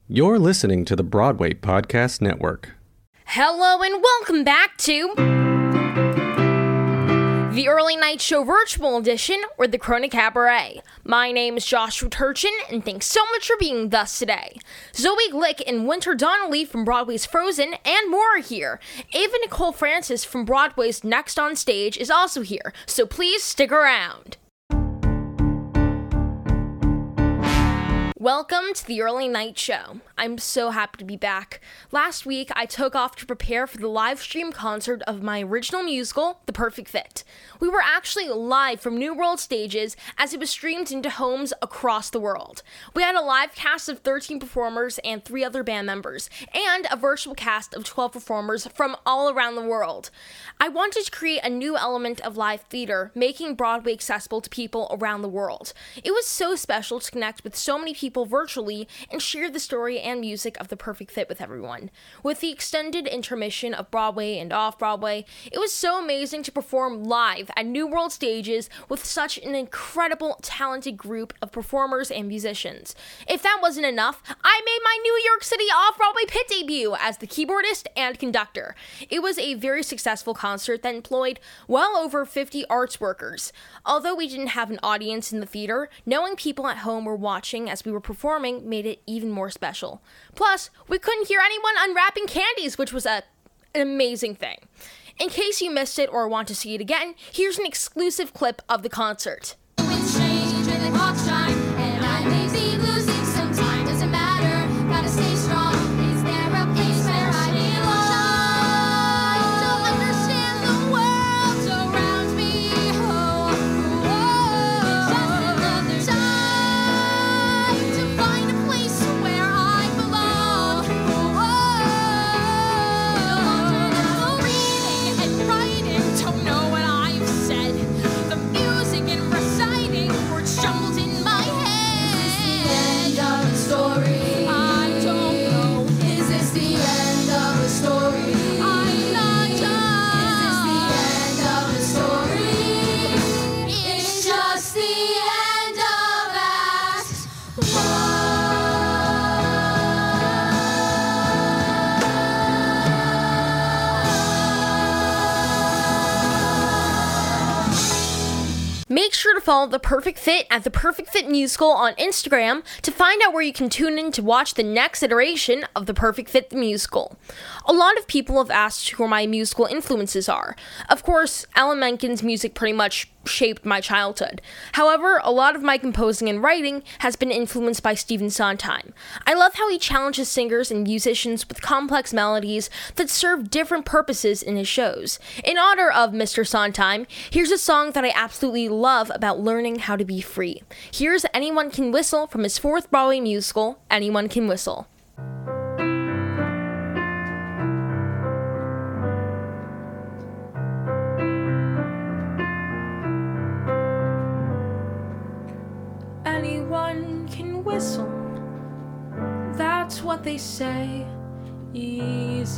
You're listening to the Broadway Podcast Network. Hello and welcome back to the Early Night Show Virtual Edition, or the Corona Cabaret. My name is Joshua Turchin, and thanks so much for being with us today. Zoe Glick and Winter Donnelly from Broadway's Frozen and more are here. Ava Nicole Francis from Broadway's Next on Stage is also here, so please stick around. Welcome to the Early Night Show. I'm so happy to be back. Last week, I took off to prepare for the live stream concert of my original musical, The Perfect Fit. We were actually live from New World Stages as it was streamed into homes across the world. We had a live cast of 13 performers and 3 other band members, and a virtual cast of 12 performers from all around the world. I wanted to create a new element of live theater, making Broadway accessible to people around the world. It was so special to connect with so many people virtually and share the story and music of The Perfect Fit with everyone. With the extended intermission of Broadway and off-Broadway, it was so amazing to perform live at New World Stages with such an incredible, talented group of performers and musicians. If that wasn't enough, I made my New York City off-Broadway pit debut as the keyboardist and conductor. It was a very successful concert that employed well over 50 arts workers. Although we didn't have an audience in the theater, knowing people at home were watching as we were performing made it even more special. Plus, we couldn't hear anyone unwrapping candies, which was an amazing thing. In case you missed it or want to see it again, here's an exclusive clip of the concert. Winds change and the clocks chime, and I may be losing some time. Doesn't matter, gotta stay strong. Is there a place where I belong? To understand the world around me. Just another time to find a place where I belong. No longer now reading and writing, don't know what I've said. The music and reciting were jumbled in my head. Is this the end of the story? I don't know. Is this the end of the story? I'm not done. Is this the end of the story? It's just the end of Act 1. Make sure to follow The Perfect Fit at The Perfect Fit Musical on Instagram to find out where you can tune in to watch the next iteration of The Perfect Fit the Musical. A lot of people have asked who my musical influences are. Of course, Alan Menken's music pretty much shaped my childhood. However, a lot of my composing and writing has been influenced by Stephen Sondheim. I love how he challenges singers and musicians with complex melodies that serve different purposes in his shows. In honor of Mr. Sondheim, here's a song that I absolutely love about learning how to be free. Here's Anyone Can Whistle from his 4th Broadway musical, Anyone Can Whistle. Anyone can whistle, that's what they say, easy.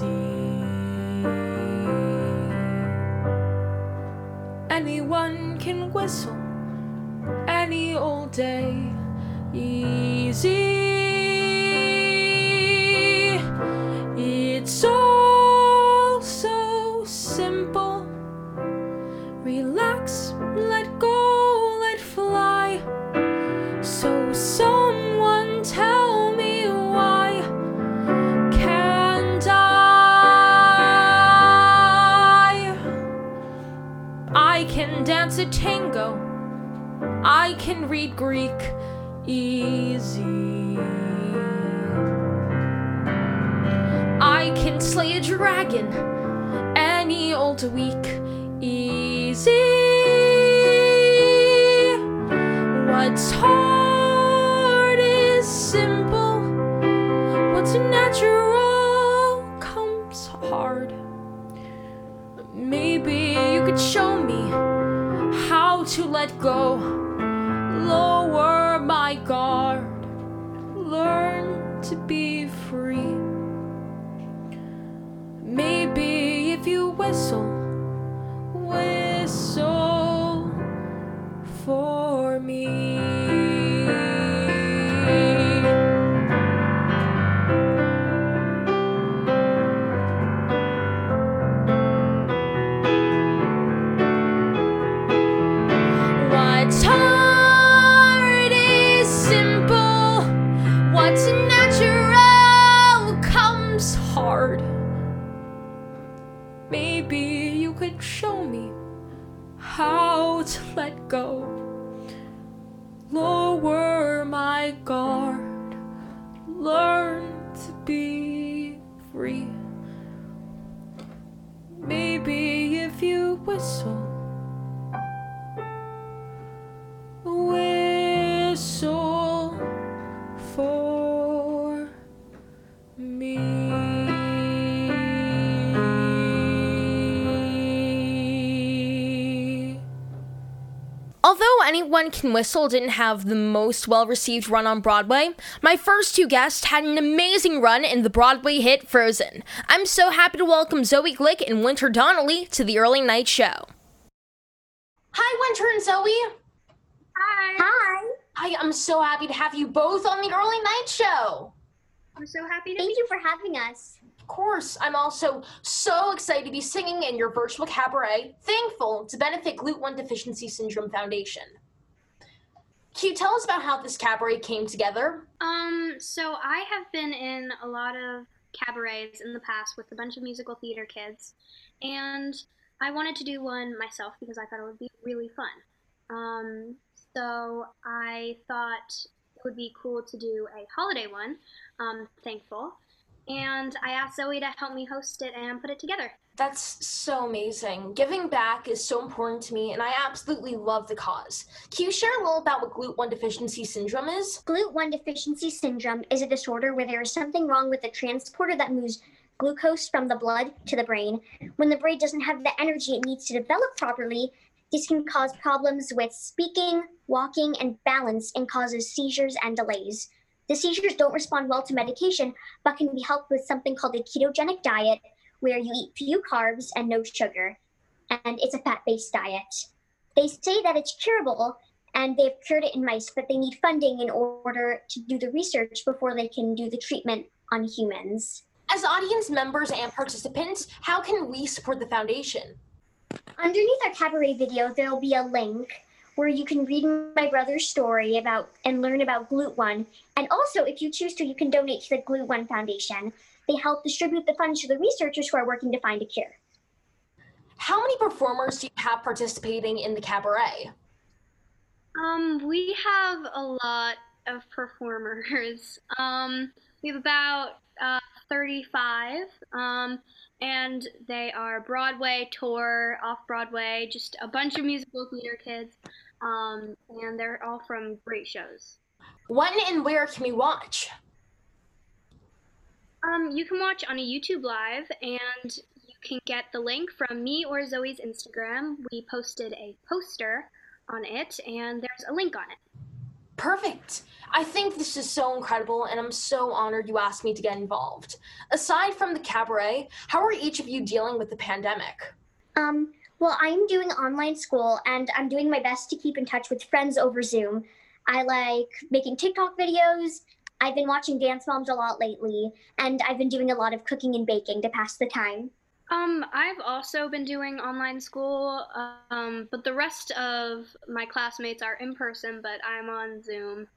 Anyone can whistle, any old day, easy. It's all so simple, relax, let go, let fly. So someone tell me why can't I can dance a tango, I can read Greek, easy. I can slay a dragon any old week, easy. What's hard is simple, what's natural comes hard. Maybe you could show me how to let go, lower my guard, learn to be free. Maybe if you whistle for me. natural comes hard. Maybe you could show me how to let go, lower my guard, learn to be free. Maybe if you whistle for me. Although Anyone Can Whistle didn't have the most well-received run on Broadway, my first two guests had an amazing run in the Broadway hit Frozen. I'm so happy to welcome Zoe Glick and Winter Donnelly to the Early Night Show. Hi, Winter and Zoe. Hi. Hi. Hi, I'm so happy to have you both on the Early Night Show. I'm so happy to Thank you for having us. Of course, I'm also so excited to be singing in your virtual cabaret, Thankful, to benefit GLUT1 Deficiency Syndrome Foundation. Can you tell us about how this cabaret came together? So I have been in a lot of cabarets in the past with a bunch of musical theater kids, and I wanted to do one myself because I thought it would be really fun. So I thought it would be cool to do a holiday one, Thankful, and I asked Zoe to help me host it and put it together. That's so amazing. Giving back is so important to me, and I absolutely love the cause. Can you share a little about what GLUT1 Deficiency Syndrome is? GLUT1 Deficiency Syndrome is a disorder where there is something wrong with the transporter that moves glucose from the blood to the brain. When the brain doesn't have the energy it needs to develop properly, this can cause problems with speaking, walking, and balance, and causes seizures and delays. The seizures don't respond well to medication, but can be helped with something called a ketogenic diet, where you eat few carbs and no sugar, and it's a fat-based diet. They say that it's curable, and they've cured it in mice, but they need funding in order to do the research before they can do the treatment on humans. As audience members and participants, how can we support the foundation? Underneath our cabaret video, there will be a link where you can read my brother's story about and learn about GLUT1. And also, if you choose to, you can donate to the GLUT1 Foundation. They help distribute the funds to the researchers who are working to find a cure. How many performers do you have participating in the cabaret? We have a lot of performers. We have about 35, and they are Broadway, tour, off-Broadway, just a bunch of musical theater kids, and they're all from great shows. When and where can we watch? You can watch on a YouTube Live, and you can get the link from me or Zoe's Instagram. We posted a poster on it, and there's a link on it. Perfect. I think this is so incredible, and I'm so honored you asked me to get involved. Aside from the cabaret, how are each of you dealing with the pandemic? Well, I'm doing online school, and I'm doing my best to keep in touch with friends over Zoom. I like making TikTok videos. I've been watching Dance Moms a lot lately, and I've been doing a lot of cooking and baking to pass the time. I've also been doing online school, but the rest of my classmates are in person, but I'm on Zoom.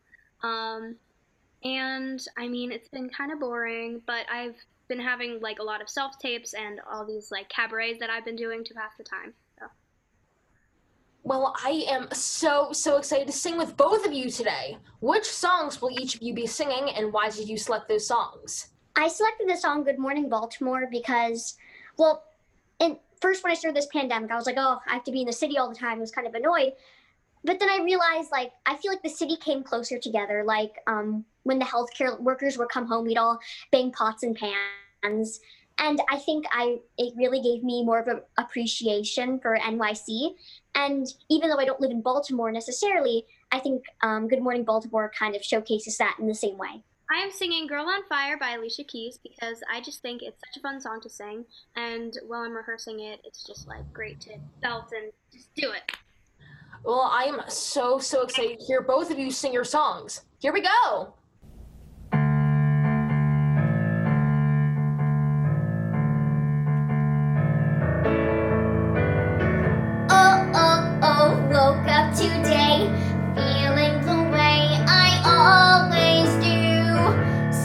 And I mean, it's been kind of boring, but I've been having like a lot of self-tapes and all these like cabarets that I've been doing to pass the time. So. Well, I am so excited to sing with both of you today. Which songs will each of you be singing, and why did you select those songs? I selected the song Good Morning Baltimore because, well, first when I started this pandemic, I was like, oh, I have to be in the city all the time. I was kind of annoyed. But then I realized, like, I feel like the city came closer together. Like, when the healthcare workers would come home, we'd all bang pots and pans. And I think it really gave me more of an appreciation for NYC. And even though I don't live in Baltimore necessarily, I think Good Morning Baltimore kind of showcases that in the same way. I am singing Girl on Fire by Alicia Keys because I just think it's such a fun song to sing. And while I'm rehearsing it, it's just like great to belt and just do it. Well, I am so excited to hear both of you sing your songs. Here we go. Woke up today, feeling the way I always do.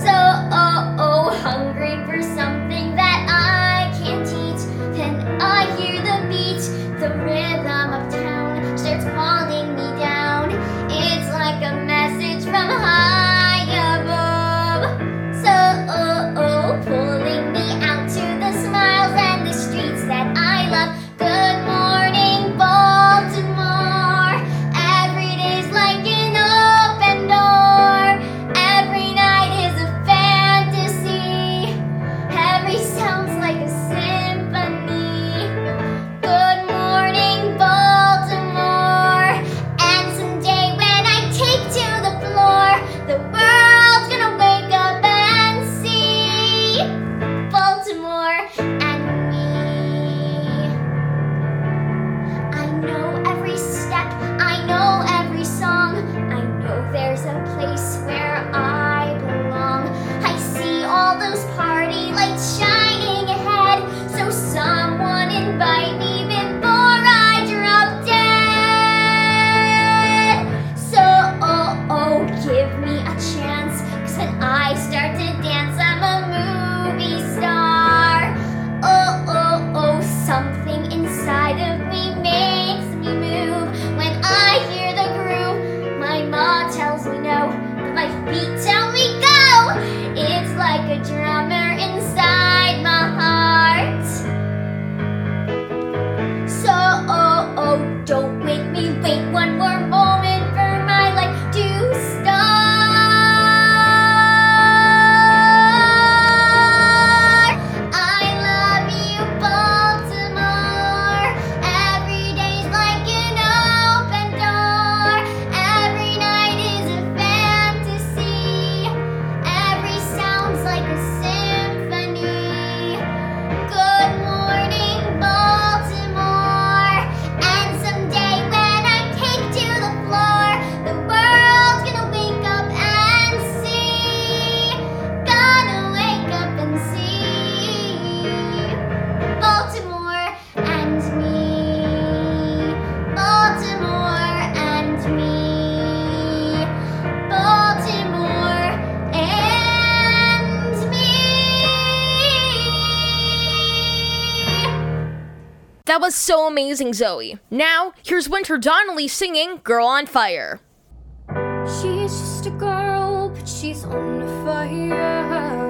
That was so amazing, Zoe. Now, here's Winter Donnelly singing Girl on Fire. She's just a girl, but she's on fire.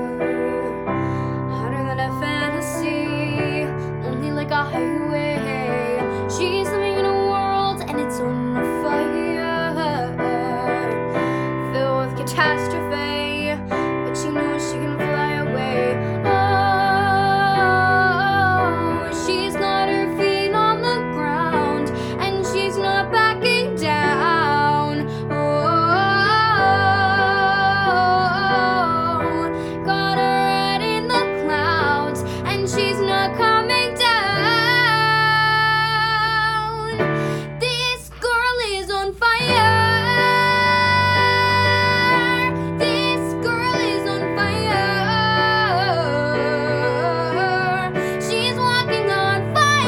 Hotter than a fantasy, only like a highway. She's living in a world and it's on fire, filled with catastrophe, but she knows she can fly away. Oh, she's got her feet on the ground and she's not backing down. Oh, got her head in the clouds and she's not coming down. This girl is on fire. This girl is on fire. She's walking on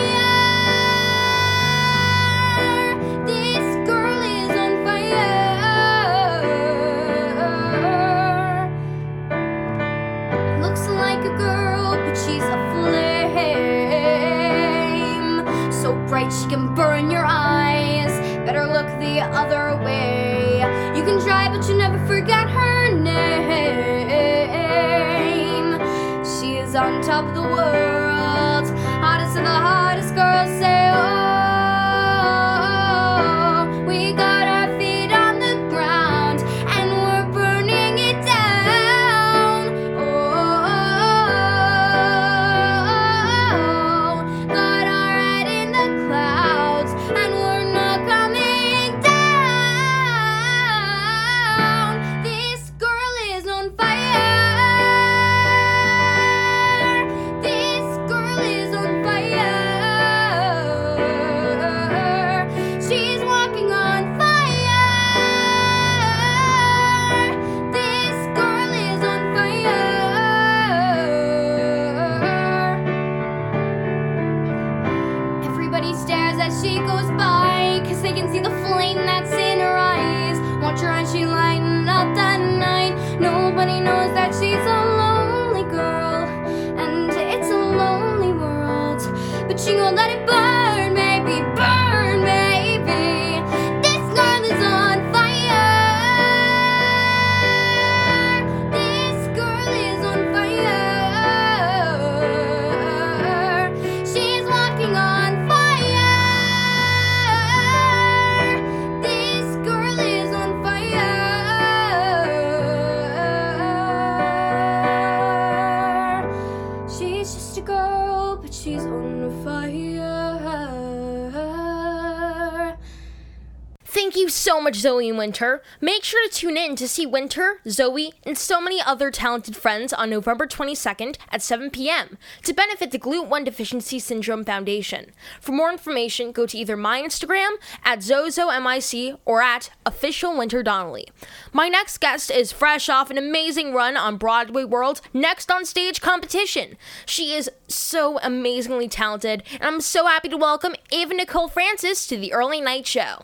fire. This girl is on fire. Looks like a girl, but she's a flame. So bright she can burn your eyes. Better look the other way. You can try, but you never forget her name. She is on top of the world, hottest of the hottest girls. Say, oh, we got our feet on the ground and we're burning it down. Oh, got our head in the clouds and we're not coming down. This girl is on fire. This girl is on fire. She's walking on fire. This girl is on fire. Everybody stares as she goes by, 'cause they can see the flame that's in her eyes. Watch her as she lighten up that night. Nobody knows that she's a lonely girl, and it's a lonely world. But she gon' let it burn, baby, burn, baby. This girl is on fire. This girl is on fire. She's walking on fire. This girl is on fire. She's just a girl, but she's on fire. Thank you so much, Zoe and Winter. Make sure to tune in to see Winter, Zoe, and so many other talented friends on November 22nd at 7 p.m. to benefit the GLUT1 Deficiency Syndrome Foundation. For more information, go to either my Instagram at ZozoMIC or at @OfficialWinterDonnelly. My next guest is fresh off an amazing run on Broadway World's Next on Stage competition. She is so amazingly talented, and I'm so happy to welcome Ava Nicole Francis to the Early Night Show.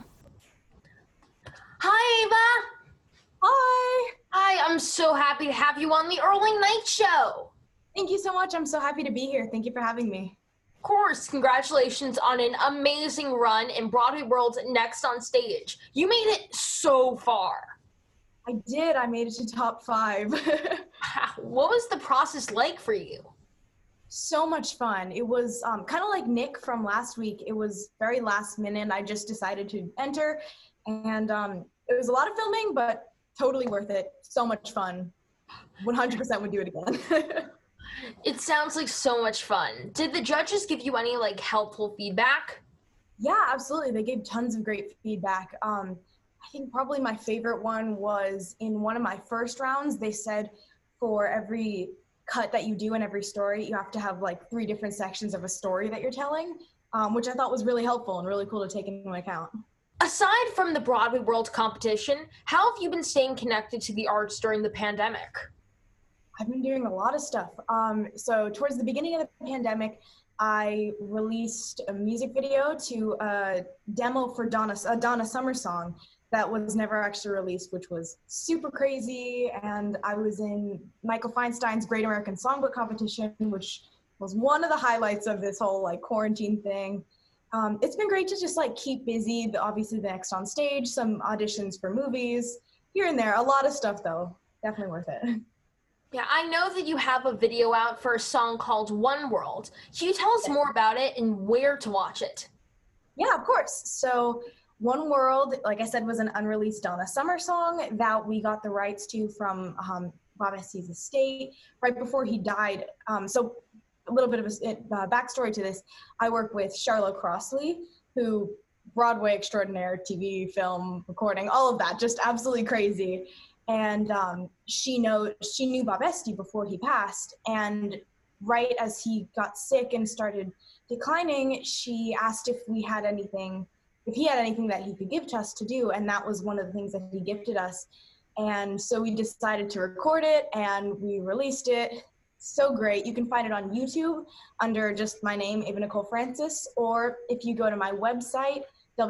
Hi, Ava. Hi. Hi, I'm so happy to have you on the Early Night Show. Thank you so much. I'm so happy to be here. Thank you for having me. Of course, congratulations on an amazing run in Broadway World's Next on Stage. You made it so far. I did. I made it to top 5. What was the process like for you? So much fun. It was kind of like Nick from last week. It was very last minute. I just decided to enter, and it was a lot of filming, but totally worth it. So much fun. 100% would do it again. It sounds like so much fun. Did the judges give you any helpful feedback? Yeah, absolutely. They gave tons of great feedback. I think probably my favorite one was in one of my first rounds. They said for every cut that you do in every story, you have to have 3 different sections of a story that you're telling, which I thought was really helpful and really cool to take into account. Aside from the Broadway World competition, how have you been staying connected to the arts during the pandemic? I've been doing a lot of stuff. So towards the beginning of the pandemic, I released a music video to a demo for a Donna Summer song that was never actually released, which was super crazy. And I was in Michael Feinstein's Great American Songbook competition, which was one of the highlights of this whole like quarantine thing. It's been great to just like keep busy. Obviously the Next on Stage, some auditions for movies, here and there. A lot of stuff though. Definitely worth it. Yeah, I know that you have a video out for a song called One World. Can you tell us more about it and where to watch it? Yeah, of course. So One World, like I said, was an unreleased Donna Summer song that we got the rights to from Bob Estee's estate right before he died. So a little bit of a backstory to this. I work with Charlotte Crossley, who Broadway extraordinaire, TV, film, recording, all of that, just absolutely crazy. And she knew Bob Estee before he passed. And right as he got sick and started declining, she asked if he had anything that he could give to us to do. And that was one of the things that he gifted us. And so we decided to record it and we released it. So great. You can find it on YouTube under just my name, Ava Nicole Francis, or if you go to my website,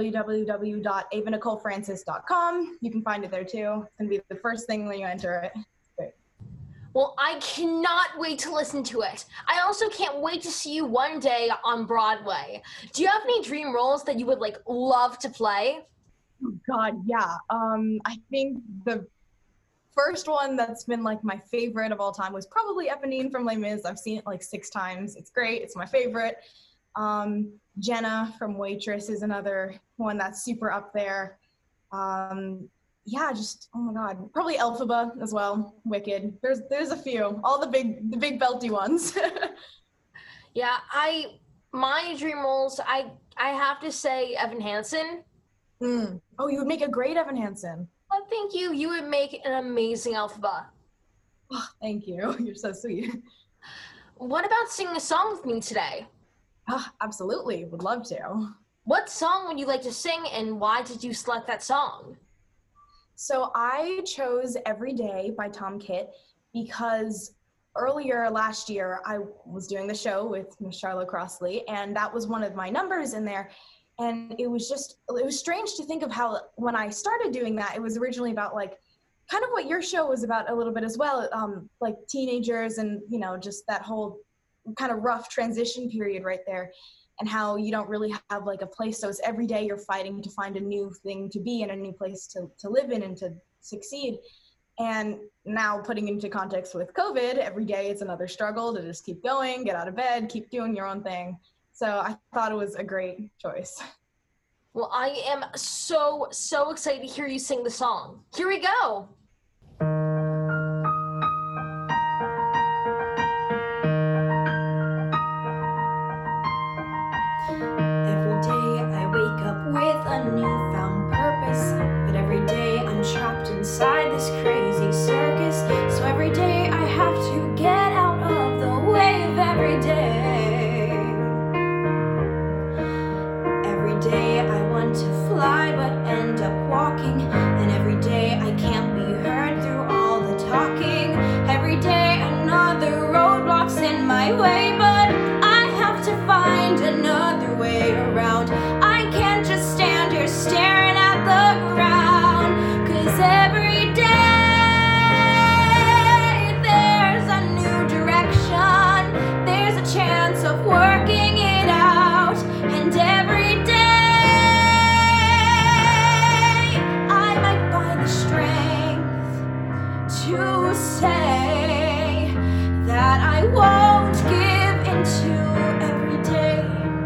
www.avanicolefrancis.com. You can find it there too. It's going to be the first thing when you enter it. Great. Well, I cannot wait to listen to it. I also can't wait to see you one day on Broadway. Do you have any dream roles that you would like love to play? Oh God, yeah. I think the first one that's been like my favorite of all time was probably Eponine from Les Mis. I've seen it like 6 times. It's great. It's my favorite. Jenna from Waitress is another one that's super up there. Yeah, just, oh my God, probably Elphaba as well. Wicked. There's a few, all the big belty ones. Yeah, my dream roles, I have to say Evan Hansen. Oh, you would make a great Evan Hansen. Oh, thank you. You would make an amazing Elphaba. Oh, thank you. You're so sweet. What about singing a song with me today? Absolutely. Would love to. What song would you like to sing and why did you select that song? So I chose Every Day by Tom Kitt because earlier last year I was doing the show with Miss Charlotte Crossley and that was one of my numbers in there. And it was strange to think of how when I started doing that, it was originally about like kind of what your show was about a little bit as well, like teenagers and, you know, just that whole kind of rough transition period right there and how you don't really have like a place. So it's every day you're fighting to find a new thing to be and a new place to live in and to succeed. And now putting into context with COVID, every day it's another struggle to just keep going, get out of bed, keep doing your own thing. So I thought it was a great choice. Well, I am so excited to hear you sing the song. Here we go. Every day I wake up with a newfound purpose, but every day I'm trapped inside this crazy circus. So every day I have to get out of the way of every day. Every day I want to fly but end up walking, and every day I can't be heard through all the talking. Every day another roadblock's in my way, but I have to find another way around. I can't just stand here staring at the ground, 'cause every day there's a new direction, there's a chance of working it out, and every day I might find the strength to say that I won't give into every day.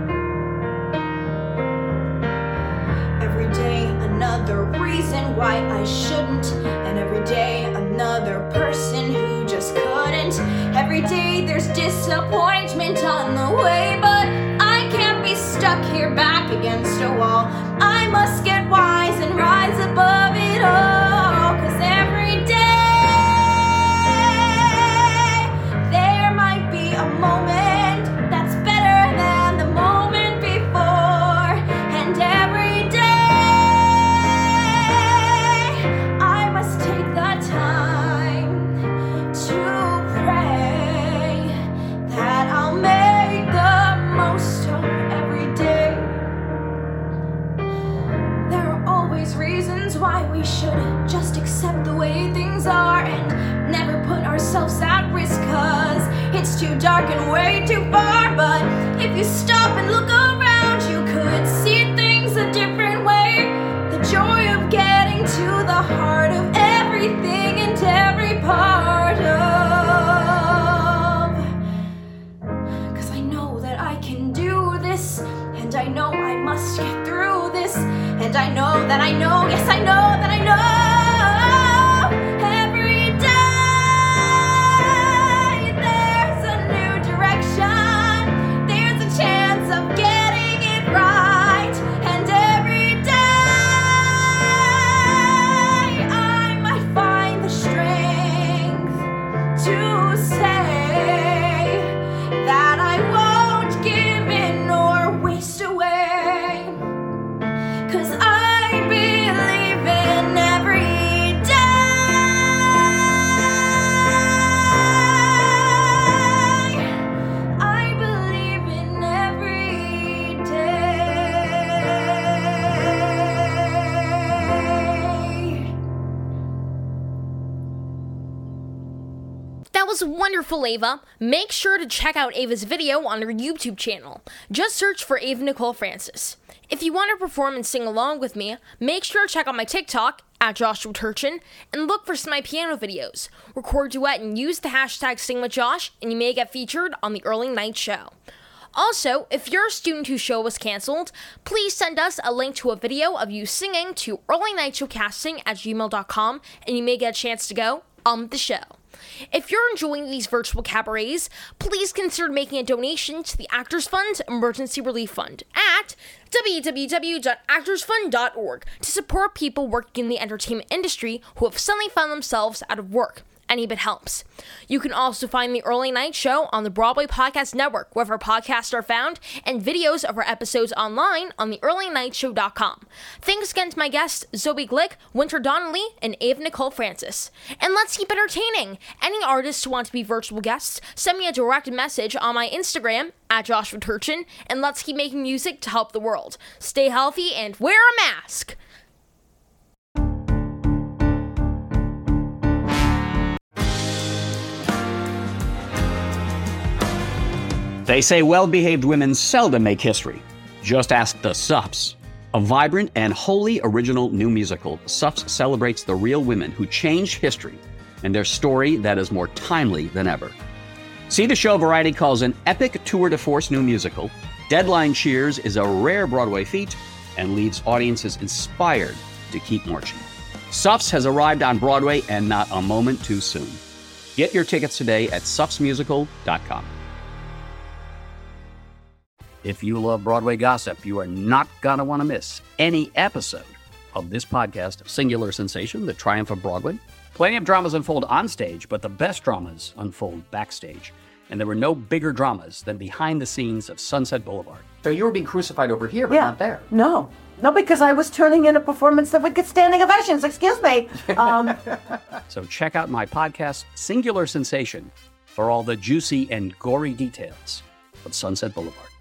Every day another reason why I shouldn't, and every day another person who just couldn't. Every day there's disappointment on the way, but I can't be stuck here back against a wall. I must get wise and rise above it all, 'cause every day there might be a moment that's better than the moment before, and every day I must take the time to pray that I'll make the most of every day. There are always reasons why we should it's too dark and way too far. But if you stop and look around, you could see things a different way. The joy of getting to the heart of everything and every part of. 'Cause I know that I can do this, and I know I must get through this, and I know that I know, yes I know that I know. Every day there's a new direction, there's a chance of getting it right, and every day I might find the strength to say that I won't give in or waste away. 'Cause I believe in every day. I believe in every day. That was wonderful, Ava. Make sure to check out Ava's video on her YouTube channel. Just search for Ava Nicole Francis. If you want to perform and sing along with me, make sure to check out my TikTok at Joshua Turchin and look for some of my piano videos. Record a duet and use the hashtag SingWithJosh, and you may get featured on the Early Night Show. Also, if you're a student whose show was canceled, please send us a link to a video of you singing to earlynightshowcasting@gmail.com, and you may get a chance to go on the show. If you're enjoying these virtual cabarets, please consider making a donation to the Actors Fund Emergency Relief Fund at www.actorsfund.org to support people working in the entertainment industry who have suddenly found themselves out of work. Any bit helps. You can also find The Early Night Show on the Broadway Podcast Network, wherever podcasts are found, and videos of our episodes online on theearlynightshow.com. Thanks again to my guests, Zoe Glick, Winter Donnelly, and Ava Nicole Francis. And let's keep entertaining. Any artists who want to be virtual guests, send me a direct message on my Instagram at Joshua Turchin, and let's keep making music to help the world. Stay healthy and wear a mask. They say well-behaved women seldom make history. Just ask the Sups. A vibrant and wholly original new musical, Sups celebrates the real women who changed history and their story that is more timely than ever. See the show Variety calls an epic tour de force new musical. Deadline cheers is a rare Broadway feat and leaves audiences inspired to keep marching. Sups has arrived on Broadway and not a moment too soon. Get your tickets today at supsmusical.com. If you love Broadway gossip, you are not going to want to miss any episode of this podcast, Singular Sensation, The Triumph of Broadway. Plenty of dramas unfold on stage, but the best dramas unfold backstage. And there were no bigger dramas than behind the scenes of Sunset Boulevard. So you were being crucified over here, but not there. No, because I was turning in a performance that would get standing ovations. Excuse me. So check out my podcast, Singular Sensation, for all the juicy and gory details of Sunset Boulevard.